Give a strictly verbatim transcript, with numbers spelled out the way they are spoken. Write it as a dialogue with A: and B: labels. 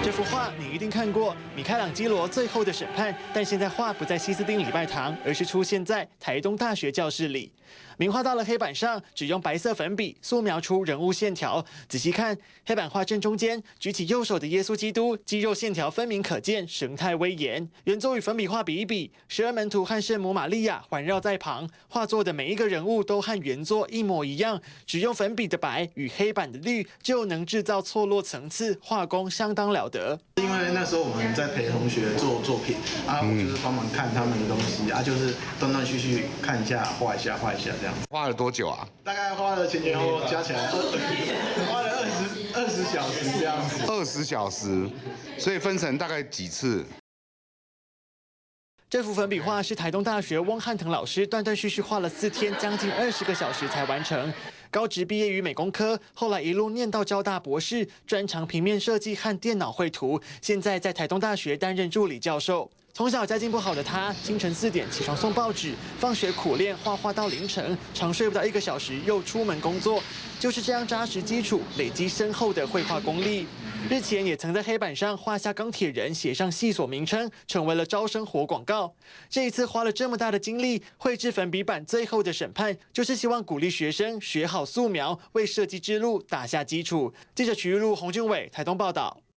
A: 这幅画你一定看过，米开朗基罗《最后的审判》，但现在画不在西斯丁礼拜堂，而是出现在台东大学教室里。名画到了黑板上，只用白色粉笔素描出人物线条。仔细看，黑板画正中间举起右手的耶稣基督，肌肉线条分明可见，神态威严。原作与粉笔画比一比，十二门徒和圣母玛利亚环绕在旁，画作的每一个人物都和原作一模一样，只用粉笔的白与黑板的绿就能制造错落层次，画工相当了得。
B: 因为那时候我们在陪同学做作品啊，我就是帮忙看他们的东西啊，就是断断续续看一下，画一下，画一下这样。
C: 花了多久啊？
B: 大概花了前前后后加起来，花了二十二十小时这样子。
C: 二十小时，所以分成大概几次？
A: 这幅粉笔画是台东大学翁汉腾老师断断续续画了四天，将近二十个小时才完成。高职毕业于美工科，后来一路念到交大博士，专长平面设计和电脑绘图，现在在台东大学担任助理教授。从小家境不好的他，清晨四点起床送报纸，放学苦练画画到凌晨，常睡不到一个小时，又出门工作。就是这样扎实基础，累积深厚的绘画功力。日前也曾在黑板上画下钢铁人，写上系所名称，成为了招生活广告。这一次花了这么大的精力绘制粉笔版《最后的审判》，就是希望鼓励学生学好素描，为设计之路打下基础。记者曲玉露、洪俊伟台东报道。